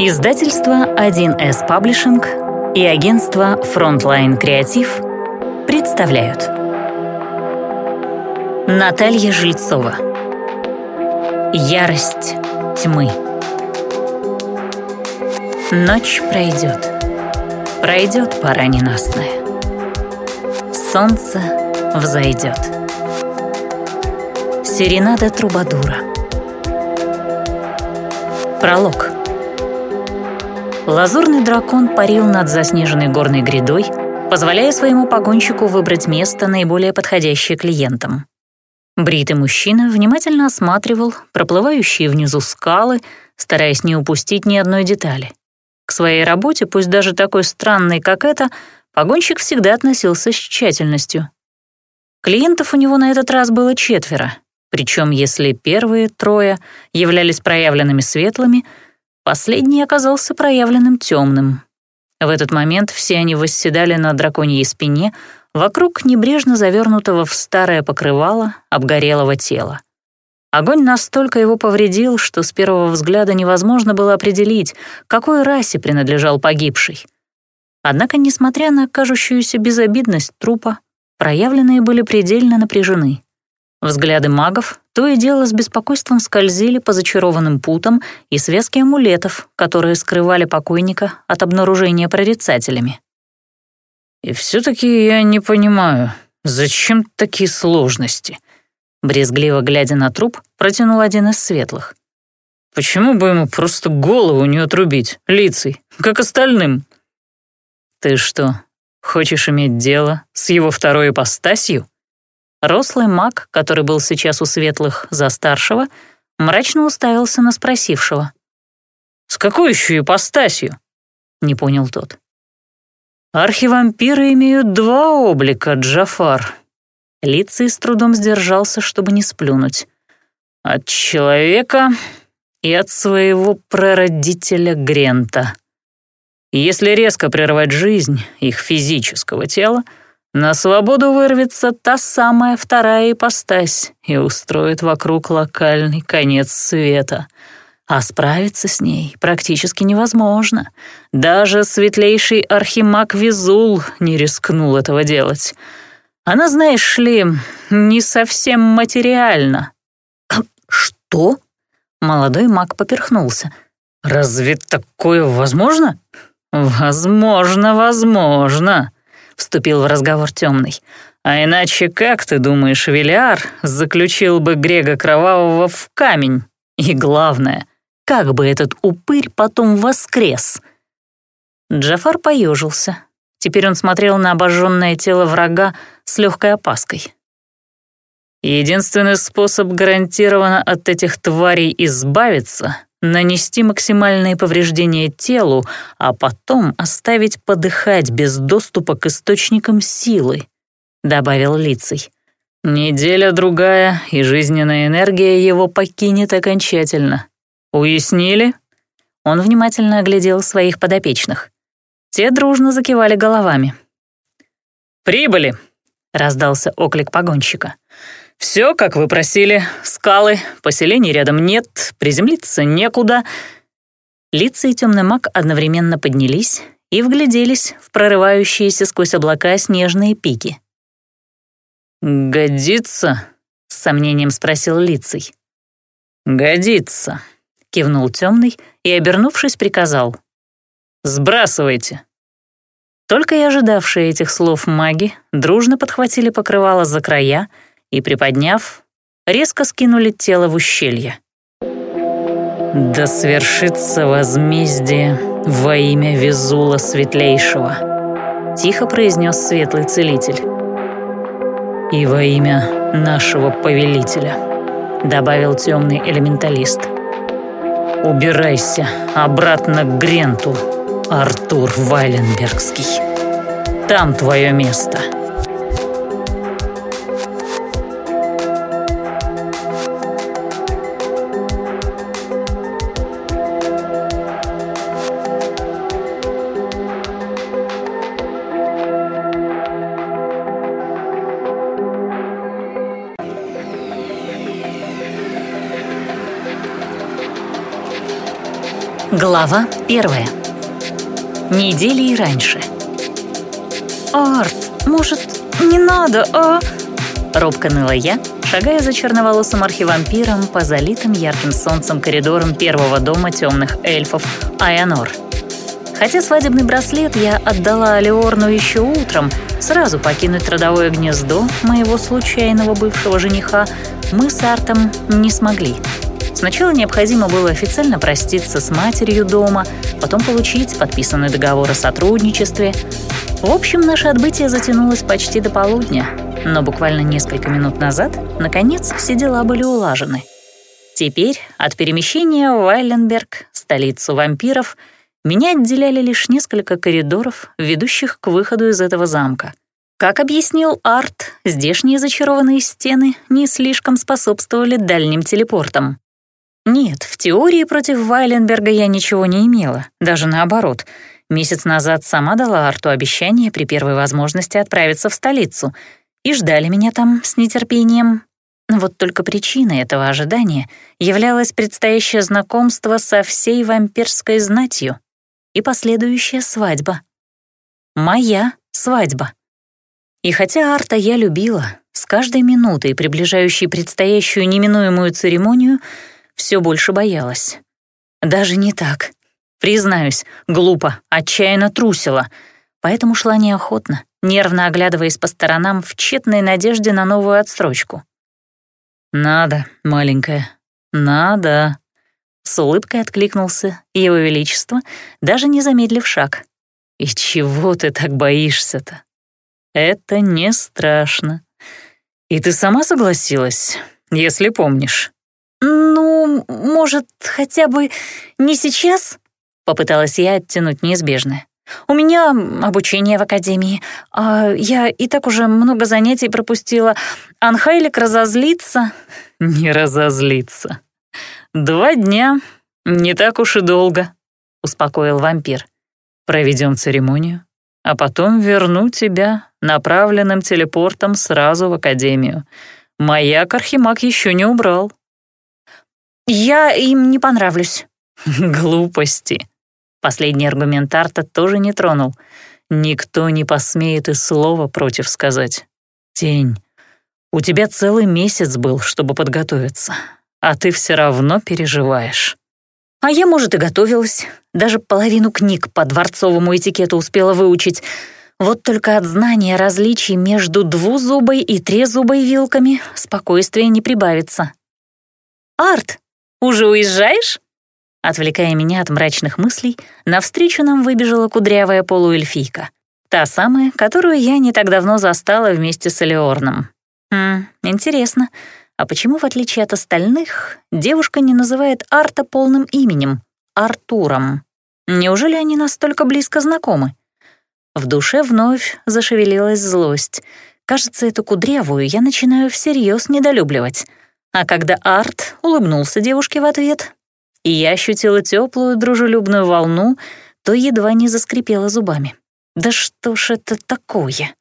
Издательство 1С Паблишинг и агентство Frontline Креатив представляют. Наталья Жильцова. Ярость тьмы. Ночь пройдет. Пройдет пора ненастная. Солнце взойдет. Серенада Трубадура. Пролог. Лазурный дракон парил над заснеженной горной грядой, позволяя своему погонщику выбрать место, наиболее подходящее клиентам. Бритый мужчина внимательно осматривал проплывающие внизу скалы, стараясь не упустить ни одной детали. К своей работе, пусть даже такой странной, как эта, погонщик всегда относился с тщательностью. Клиентов у него на этот раз было 4, причем если первые 3 являлись проявленными светлыми, последний оказался проявленным темным. В этот момент все они восседали на драконьей спине вокруг небрежно завернутого в старое покрывало обгорелого тела. Огонь настолько его повредил, что с первого взгляда невозможно было определить, какой расе принадлежал погибший. Однако, несмотря на кажущуюся безобидность трупа, проявленные были предельно напряжены. Взгляды магов то и дело с беспокойством скользили по зачарованным путам и связке амулетов, которые скрывали покойника от обнаружения прорицателями. «И все-таки я не понимаю, зачем такие сложности?» Брезгливо глядя на труп, протянул один из светлых. «Почему бы ему просто голову не отрубить, лицей, как остальным?» «Ты что, хочешь иметь дело с его второй ипостасью?» Рослый маг, который был сейчас у светлых за старшего, мрачно уставился на спросившего. «С какой еще ипостасью?» — не понял тот. «Архивампиры имеют 2 облика, Джафар». Лицей с трудом сдержался, чтобы не сплюнуть. «От человека и от своего прародителя Грента. Если резко прервать жизнь их физического тела, на свободу вырвется та самая вторая ипостась и устроит вокруг локальный конец света. А справиться с ней практически невозможно. Даже светлейший архимаг Визул не рискнул этого делать. Она, знаешь ли, не совсем материальна». «Что?» — молодой маг поперхнулся. «Разве такое возможно?» «Возможно», — вступил в разговор темный. «А иначе как, ты думаешь, Велиар заключил бы Грега Кровавого в камень? И главное, как бы этот упырь потом воскрес?» Джафар поежился. Теперь он смотрел на обожженное тело врага с легкой опаской. «Единственный способ гарантированно от этих тварей избавиться — нанести максимальные повреждения телу, а потом оставить подыхать без доступа к источникам силы», — добавил Лицей. «Неделя-другая, и жизненная энергия его покинет окончательно. Уяснили?» Он внимательно оглядел своих подопечных. Те дружно закивали головами. «Прибыли!» — раздался оклик погонщика. «Все, как вы просили. Скалы, поселений рядом нет, приземлиться некуда». Лица и темный маг одновременно поднялись и вгляделись в прорывающиеся сквозь облака снежные пики. «Годится?» — с сомнением спросил Лицей. «Годится», — кивнул темный и, обернувшись, приказал. «Сбрасывайте». Только и ожидавшие этих слов маги дружно подхватили покрывало за края и, приподняв, резко скинули тело в ущелье. «Да свершится возмездие во имя Визула Светлейшего», — тихо произнес светлый целитель. «И во имя нашего повелителя», — добавил темный элементалист. «Убирайся обратно к Гренту, Артур Вайленбергский. Там твое место». Глава 1. Недели раньше. «Арт, может, не надо, а?» Робко ныла я, шагая за черноволосым архивампиром по залитым ярким солнцем коридорам первого дома темных эльфов Айонор. Хотя свадебный браслет я отдала Алиорну еще утром, сразу покинуть родовое гнездо моего случайного бывшего жениха мы с Артом не смогли. Сначала необходимо было официально проститься с матерью дома, потом получить подписанный договор о сотрудничестве. В общем, наше отбытие затянулось почти до полудня, но буквально несколько минут назад, наконец, все дела были улажены. Теперь от перемещения в Вайленберг, столицу вампиров, меня отделяли лишь несколько коридоров, ведущих к выходу из этого замка. Как объяснил Арт, здешние зачарованные стены не слишком способствовали дальним телепортам. Нет, в теории против Вайленберга я ничего не имела, даже наоборот. Месяц назад сама дала Арту обещание при первой возможности отправиться в столицу, и ждали меня там с нетерпением. Вот только причиной этого ожидания являлось предстоящее знакомство со всей вампирской знатью и последующая свадьба. Моя свадьба. И хотя Арта я любила, с каждой минутой, приближающей предстоящую неминуемую церемонию, все больше боялась. Даже не так. Признаюсь, глупо, отчаянно трусила, поэтому шла неохотно, нервно оглядываясь по сторонам в тщетной надежде на новую отсрочку. «Надо, маленькая, надо», — с улыбкой откликнулся Его Величество, даже не замедлив шаг. «И чего ты так боишься-то? Это не страшно. И ты сама согласилась, если помнишь». «Ну, может, хотя бы не сейчас?» — попыталась я оттянуть неизбежное. «У меня обучение в академии, а я и так уже много занятий пропустила. Анхайлик разозлится». «Не разозлится. 2 дня, не так уж и долго», — успокоил вампир. «Проведем церемонию, а потом верну тебя направленным телепортом сразу в академию. Маяк Архимаг еще не убрал». «Я им не понравлюсь». «Глупости». Последний аргумент Арта тоже не тронул. «Никто не посмеет и слова против сказать. Тень, у тебя целый месяц был, чтобы подготовиться, а ты все равно переживаешь». А я, может, и готовилась. Даже половину книг по дворцовому этикету успела выучить. Вот только от знания различий между двузубой и трезубой вилками спокойствия не прибавится. «Арт, уже уезжаешь?» Отвлекая меня от мрачных мыслей, навстречу нам выбежала кудрявая полуэльфийка. Та самая, которую я не так давно застала вместе с Алиорном. Интересно, а почему, в отличие от остальных, девушка не называет Арта полным именем — Артуром? Неужели они настолько близко знакомы? В душе вновь зашевелилась злость. Кажется, эту кудрявую я начинаю всерьез недолюбливать. А когда Арт улыбнулся девушке в ответ, и я ощутила теплую дружелюбную волну, то едва не заскрипела зубами. Да что ж это такое?